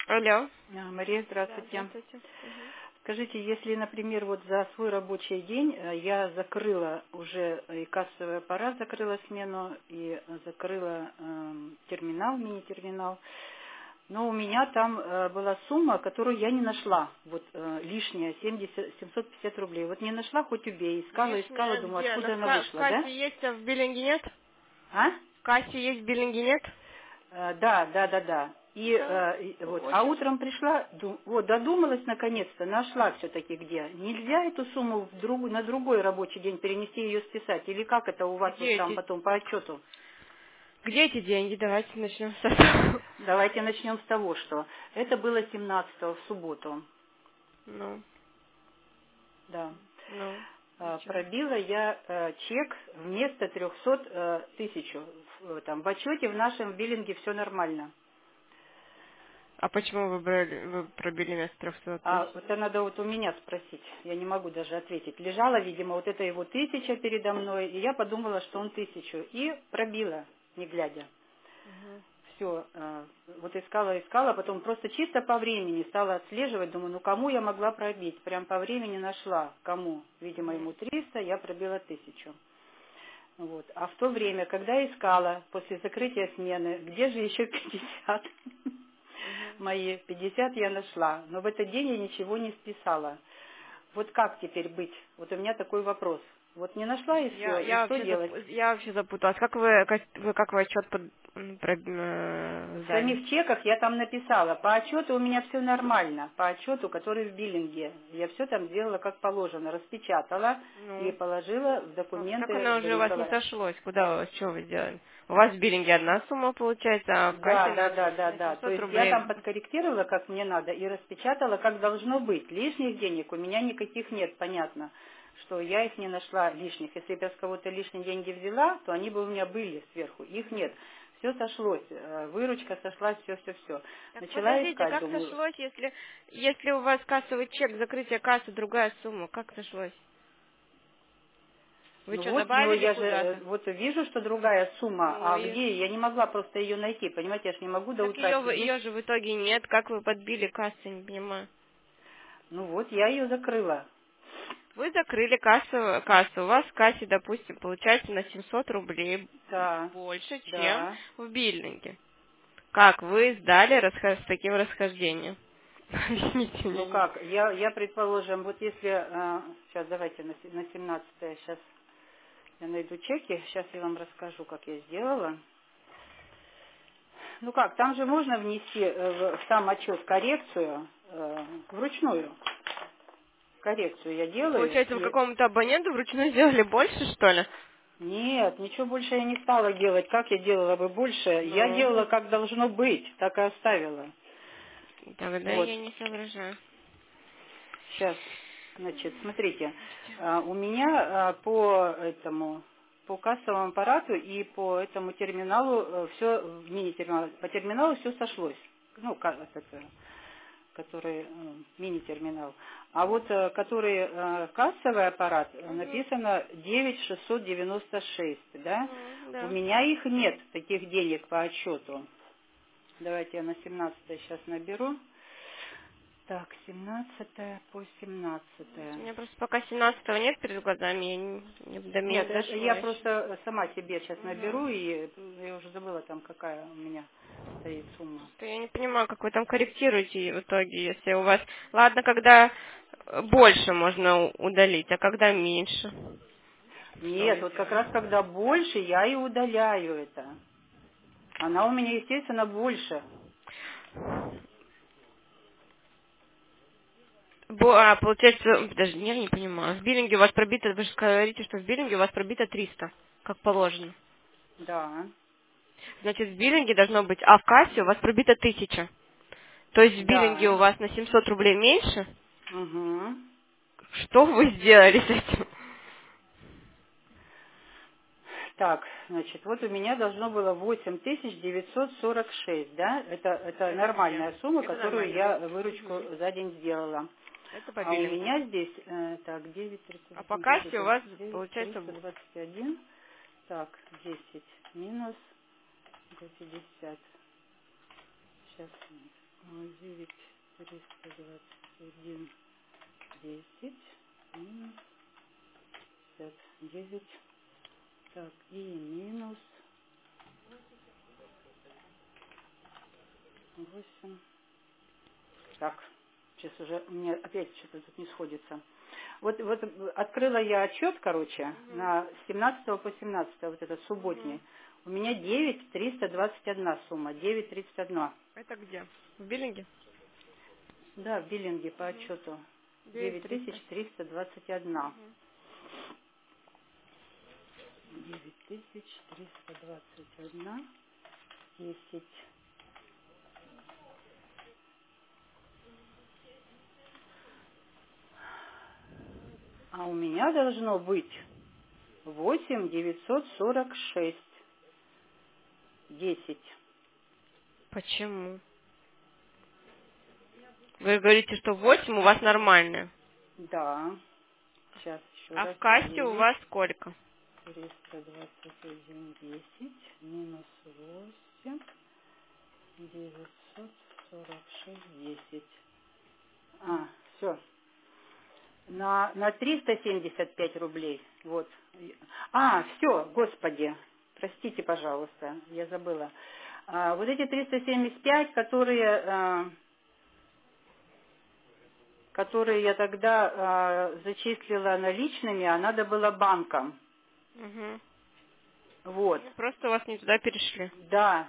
Алло. Мария, Да, здравствуйте. здравствуйте. Скажите, если, например, вот за свой рабочий день я закрыла уже и кассовый аппарат, закрыла смену, и закрыла терминал, мини-терминал, но у меня там была сумма, которую я не нашла, вот лишняя, 750 рублей. Вот не нашла, хоть убей, искала, Лишняя думаю, где? откуда она В вышла, да? кассе есть, а в биллинге нет? А? В кассе есть, в биллинге нет? Да. И вот, а Очень. утром пришла, вот, додумалась наконец-то, нашла все-таки где. Нельзя эту сумму на другой рабочий день перенести, ее списать? Или как это у вас вот Где там эти, потом по отчету? где эти деньги? Давайте начнем с этого. Давайте начнем с того, что это было 17-го в субботу, Ну, да. зачем? Пробила я чек вместо 300 тысячу. Там, в отчете в нашем биллинге все нормально. А почему вы пробили вместо 300 А тысяч? это надо вот у меня спросить. Я не могу даже ответить. Лежала, видимо, вот это его 1000 передо мной, и я подумала, что он 1000. И пробила, не глядя. Мгм. Все, вот искала, потом просто чисто по времени стала отслеживать, думаю, ну кому я могла пробить? Прям по времени нашла, кому. Видимо, ему 300, я пробила 1000. Вот. А в то время, когда искала после закрытия смены, где же еще 50? Мгм. Мои 50 я нашла, но в этот день я ничего не списала. Вот как теперь быть? Вот у меня такой вопрос. Вот не нашла и Я, все, и я, что вообще делать? я вообще запуталась. Как вы отчет В сдали? самих чеках я там написала, по отчету у меня все нормально, по отчету, который в биллинге. Я все там сделала как положено, распечатала и Ну, положила в как документы оно уже у вас не Борисова. сошлось? Что вы сделали? У вас в биллинге одна сумма получается, а в кассе на Да. То 700 есть я рублей. там подкорректировала, как мне надо, и распечатала, как должно быть. Лишних денег у меня никаких нет, понятно, что я их не нашла лишних. Если бы я с кого-то лишние деньги взяла, то они бы у меня были сверху. Их нет. Все сошлось, выручка сошлась, все. Так Начала подождите, искать, как думаю, сошлось, если у вас кассовый чек, закрытие кассы, другая сумма? Как сошлось? Вы ну что, вот, но добавили я же куда-то? вот вижу, что другая сумма, Ну а и... где? Я не могла просто ее найти, понимаете, я же не могу до Так утра сидеть. ее же в итоге нет. Как вы подбили кассу, не понимаю. Ну вот, я ее закрыла. Вы закрыли кассу. У вас в кассе, допустим, получается на 700 рублей Да, больше, чем да. в биллинге. Как вы сдали с таким расхождением? Объясните Ну мне. как, я предположим, вот если, сейчас давайте на 17-е, сейчас я найду чеки, сейчас я вам расскажу, как я сделала. Ну как, там же можно внести в сам отчет коррекцию вручную. Коррекцию я делаю, Получается, вы и какому-то абоненту вручную сделали больше, что ли? нет, ничего больше я не стала делать. Как я делала бы больше? Я Ну, делала, как должно быть, так и оставила. тогда Вот, я не соображаю. сейчас, значит, смотрите, у меня по кассовому аппарату и по этому терминалу все, мини-терминалу, по терминалу все сошлось. Ну, который мини-терминал. А вот который кассовый аппарат, Угу. написано 9696, да? У Да. меня их нет, таких денег по отчету. Давайте я на 17 сейчас наберу. Так, 17 по 17. У меня просто пока 17-го нет перед глазами, до меня Нет, не дошло я еще. просто сама себе сейчас Угу. наберу, и я уже забыла там, какая у меня стоит сумма. Что я не понимаю, как вы там корректируете в итоге, если у вас... Ладно, когда больше можно удалить, а когда меньше. Что Нет, вы вот как делаете? раз когда больше, я и удаляю это. Она у меня, естественно, больше. Получается, даже я не понимаю. В биллинге у вас пробито, вы же говорите, что в биллинге у вас пробито 300, как положено. Да, Значит, в биллинге должно быть, а в кассе у вас пробито 1000. То есть в биллинге у да. вас на 700 рублей меньше. Угу. Что вы сделали с этим? Так, значит, вот у меня должно было 8946, да? Это Это где? нормальная сумма, Это которую нормально. я выручку Мгм. за день сделала. Это по А у биллингу. меня здесь, так, А по 9, кассе у вас 9, получается... 321, так, 10 минус 50. Сейчас. 9 321 10 минус 59. Так, и минус 8. Так, сейчас уже у меня опять что-то тут не сходится. Вот открыла я отчет, короче, на 17 по 17, вот этот субботний. У меня 9321 сумма, 931. Это где? В биллинге? Да, в биллинге по отчету. 9321. 9321. 10. А у меня должно быть 8946. 10. Почему? Вы говорите, что 8 у вас нормальное. Да. Сейчас еще А раз. в кассе 9, у вас сколько? 321, 10, минус 8, 946, 10. А, все. На 375 рублей. Вот. А, все, господи. Простите, пожалуйста, я забыла. Вот эти 375, которые я тогда зачислила наличными, а надо было банком. Угу. Вот. Просто у вас не туда перешли. Да.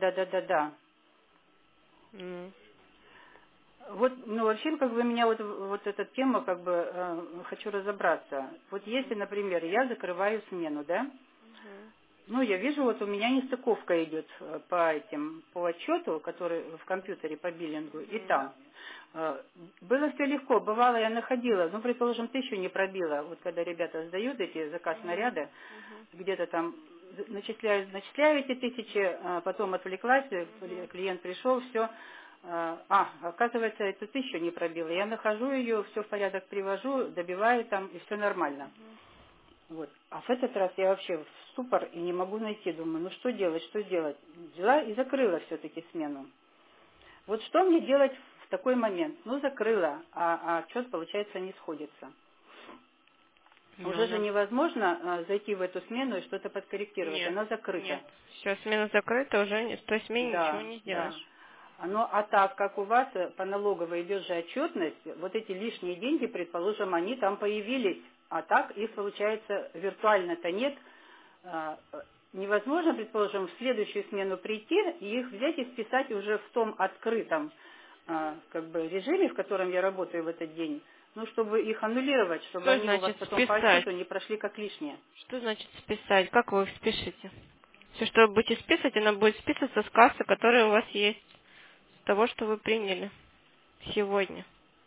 Ну. Вот, ну, вообще, как бы, меня вот эта тема, как бы, хочу разобраться. Вот если, например, я закрываю смену, да? Ну, я вижу, вот у меня нестыковка идет по отчету, который в компьютере по биллингу, и там. Было все легко. Бывало, я находила, ну, предположим, 1000 не пробила. Вот когда ребята сдают эти заказ наряда, где-то там начисляю эти 1000, потом отвлеклась, клиент пришел, все. Оказывается, эту 1000 не пробила. Я нахожу ее, все в порядок привожу, добиваю там, и все нормально. Вот. А в этот раз я вообще в ступор и не могу найти. Думаю, ну что делать? Взяла и закрыла все-таки смену. Вот что мне делать в такой момент? Ну, закрыла, а отчет, получается, не сходится. Уже же невозможно зайти в эту смену и что-то подкорректировать. Нет, Она закрыта. нет. Все, смена закрыта, уже в той смене ничего не сделаешь. Да. А так, как у вас по налоговой идет же отчетность, вот эти лишние деньги, предположим, они там появились, а так их, получается, виртуально-то нет. Невозможно, предположим, в следующую смену прийти и их взять и списать уже в том открытом как бы режиме, в котором я работаю в этот день, ну, чтобы их аннулировать, чтобы Что они у вас значит потом по списать? отчету не прошли как лишние. Что значит списать? Как вы их спишете? Все, что вы будете списывать, оно будет списываться с кассы, которая у вас есть, с того, что вы приняли сегодня.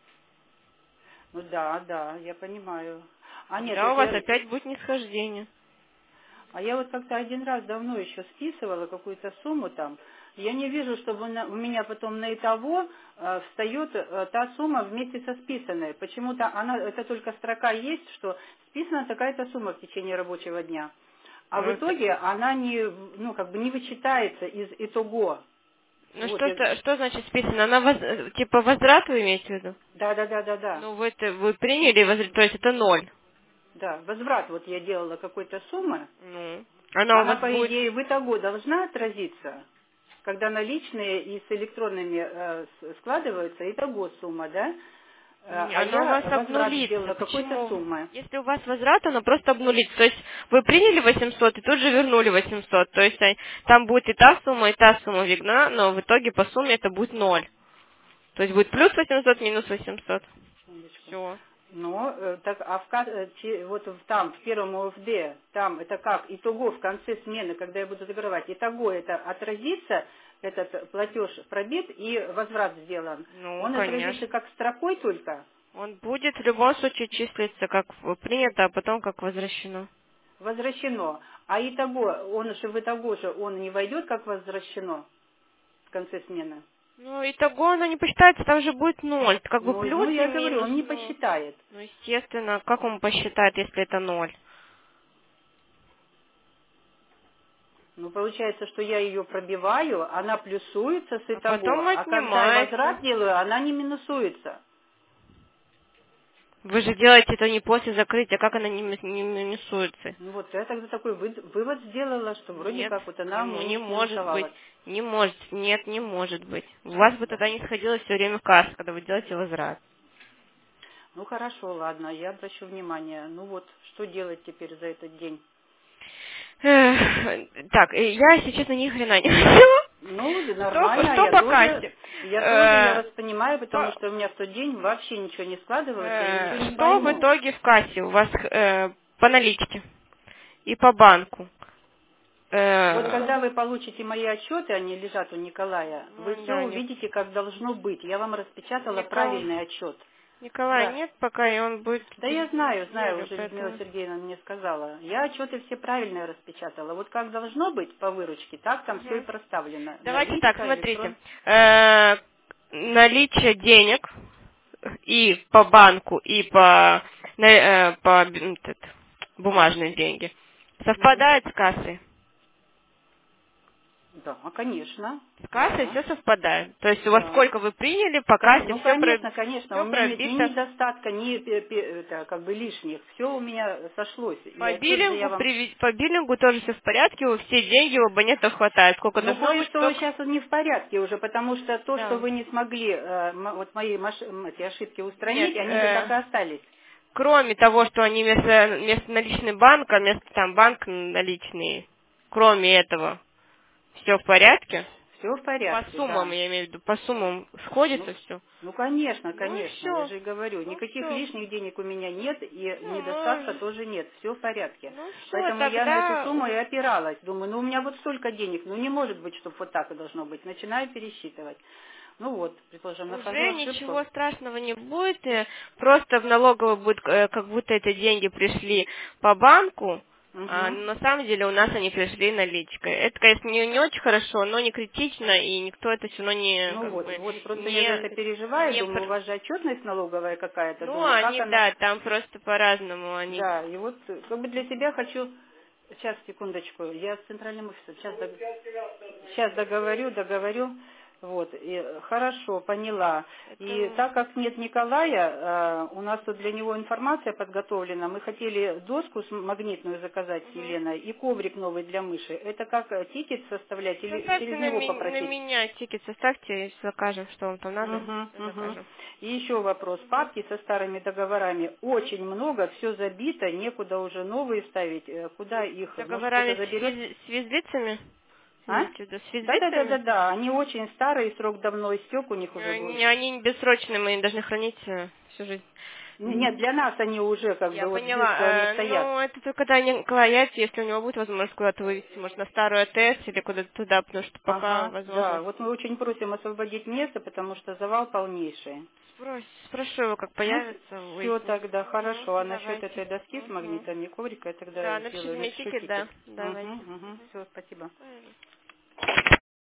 Ну да, я понимаю. Нет, Тогда вот у вас опять будет нисхождение. я вот как-то один раз давно еще списывала какую-то сумму там. Я не вижу, чтобы у меня потом на итого встает та сумма вместе со списанной. Почему-то это только строка есть, что списана такая-то сумма в течение рабочего дня. А в итоге она не вычитается из итого. Ну Вот, что значит списано? Она типа возврат вы имеете в виду? Да. Ну вы приняли возврат, то есть это 0. Да, возврат вот я делала какой-то суммы. Ну, она у Она, вас по будет... идее, в итого должна отразиться, когда наличные и с электронными складываются, итого сумма, да? А Она у вас я возврат обнулится. сделала какой-то Почему? суммы. Если у вас возврат, она просто обнулится. То есть вы приняли 800 и тут же вернули 800. То есть там будет и та сумма видна, но в итоге по сумме это будет 0. То есть будет плюс 800, минус 800. Секундочку. Все. Но, вот там, в первом ОФД, там это как, итого в конце смены, когда я буду закрывать, итого это отразится, этот платеж пробит и возврат сделан. Ну, Он конечно. отразится как строкой только? Он будет в любом случае числиться как принято, а потом как возвращено. Возвращено. А итого, он же в итого же, он не войдет как возвращено в конце смены? Ну, итого оно не посчитается, там же будет 0. Как бы Ну, плюс и я говорю, минус. он не посчитает. Ну, естественно, как он посчитает, если это 0? Ну, получается, что я ее пробиваю, она плюсуется с А потом итого, а когда я отнимаете. возврат делаю, она не минусуется. Вы же делаете это не после закрытия, как она не минусуется? Ну, вот я тогда такой вывод сделала, что вроде Нет, как вот она не может быть. минусовалась. Не может, нет, не может быть. У вас бы тогда не сходило все время касса, когда вы делаете возврат. Ну, хорошо, ладно, я обращу внимание. Ну вот, что делать теперь за этот день? Так, я, если честно, ни хрена не поняла. Ну, да нормально, Что по кассе? я вас понимаю, потому что у меня в тот день вообще ничего не складывалось, я ничего не Что в пойму. итоге в кассе у вас по наличке и по банку? Вот когда вы получите мои отчеты, они лежат у Николая, вы все Да, увидите, как должно быть. Я вам распечатала Николай, правильный отчет. Николая Да. нет пока, и он будет Да я знаю, неделю, уже Людмила поэтому... Сергеевна мне сказала. Я отчеты все правильно распечатала. Вот как должно быть по выручке, так там все и Мгм. проставлено. Давайте так, Наличка, смотрите. электрон. Наличие денег и по банку, и по бумажные деньги Мгм. совпадает с кассой. Да, конечно. С кассой Да, все совпадает. То есть у вас да. сколько вы приняли, по кассе Ну, все конечно, конечно. У меня нет ни пробито. недостатка, ни это, как бы лишних. Все у меня сошлось. И отчет же я вам... По биллингу тоже все в порядке, у все деньги у абонента хватает. Сколько Ну, должно быть, кое-что столько. сейчас не в порядке уже, потому что то, что Да. вы не смогли вот мои эти ошибки Нет, устранить, они же так и остались. кроме того, что они вместо наличный банк, а вместо там банк наличные, кроме этого, все в порядке? Все в По порядке, суммам, да. я имею в виду, по суммам Ну, сходится все. ну, конечно, Ну и конечно, я все. же и говорю, Ну никаких все. лишних денег у меня нет, и недостатка Ну, тоже нет, все в порядке. ну все, Поэтому я на эту тогда сумму и опиралась. Думаю, ну у меня вот столько денег, ну не может быть, чтобы вот так и должно быть. Начинаю пересчитывать. Ну вот, предположим, нахожу уже ошибку. ничего страшного не будет, просто в налоговую будет, как будто эти деньги пришли по банку, Угу. но на самом деле у нас они пришли наличкой. Это, конечно, не очень хорошо, но не критично, и никто это все равно не, Ну как вот, бы, вот просто я за это не, переживаю, не думаю, у пр- вас же отчетность налоговая какая-то, Ну, думаю, как они, она... да, там просто по-разному, они... Да, и вот как бы для себя хочу... Сейчас, секундочку, я с центральным офисом, сейчас договорю. Вот, и, хорошо, поняла. И Это... так как нет Николая, у нас тут для него информация подготовлена. Мы хотели доску магнитную заказать с Мгм. Еленой и коврик новый для мыши. Это как тикет составлять или Составьте через него на попросить? меня тикет, составьте, и закажем, что вам там надо, Мгм, мгм. закажем. И еще вопрос. Папки со старыми договорами очень много, все забито, некуда уже новые ставить. Куда их? Может, кто-то Договорами заберет? с физлицами? А? Имеете в виду, с Да. физлицами? Да. Они очень старые, срок давно истек у них уже был. Они бессрочные, мы их должны хранить всю жизнь. Нет, для нас они уже как Я бы вот здесь, что они поняла. стоят. Ну, это только когда Николай, если у него будет возможность куда-то вывести, может, на старую АТС или куда-то туда, потому что пока Ага, да. возможность. Вот мы очень просим освободить место, потому что завал полнейший. Спрошу его, как Ну, появится, все выясню. тогда, хорошо. А насчет Давайте. этой доски с магнитами коврика я тогда Да, напишите сделаю, мне напишу тикет, тикет. да, давайте. Все, спасибо.